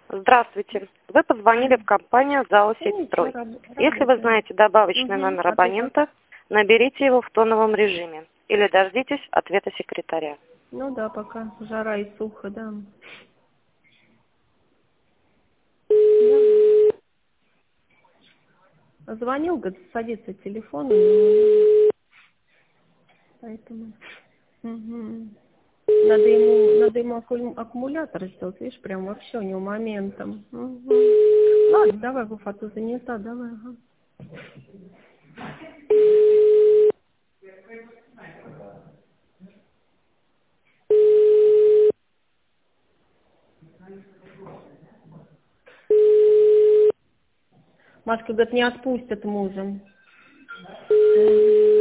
Здравствуйте. Вы позвонили в компанию ЗАО «Сетьстрой». Если вы знаете добавочный номер абонента, наберите его в тоновом режиме или дождитесь ответа секретаря. Ну да, пока жара и сухо, да. Звонил, говорит, садится телефон, поэтому надо ему аккумулятор сделать, видишь, прям вообще у него моментом. Ладно, давай, Вов, а то занята, давай, ага. Машка, говорит, не отпустят мужа.